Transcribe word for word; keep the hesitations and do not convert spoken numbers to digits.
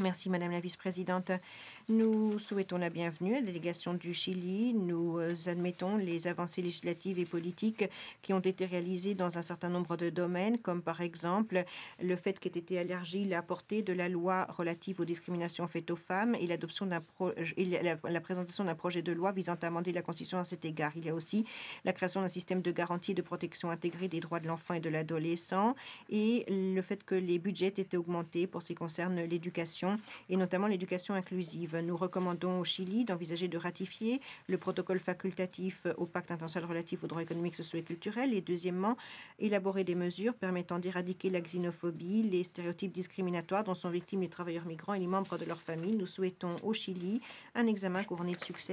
Merci Madame la Vice-présidente. Nous souhaitons la bienvenue à la délégation du Chili. Nous euh, admettons les avancées législatives et politiques qui ont été réalisées dans un certain nombre de domaines, comme par exemple le fait qu'ait été élargie la portée de la loi relative aux discriminations faites aux femmes et l'adoption d'un pro- et la, la présentation d'un projet de loi visant à amender la Constitution à cet égard. Il y a aussi la création d'un système de garantie et de protection intégrée des droits de l'enfant et de l'adolescent et le fait que les budgets aient été augmentés pour ce qui concerne l'éducation et notamment l'éducation inclusive. Nous recommandons au Chili d'envisager de ratifier le protocole facultatif au pacte international relatif aux droits économiques, sociaux et culturels et deuxièmement, élaborer des mesures permettant d'éradiquer la xénophobie, les stéréotypes discriminatoires dont sont victimes les travailleurs migrants et les membres de leur famille. Nous souhaitons au Chili un examen couronné de succès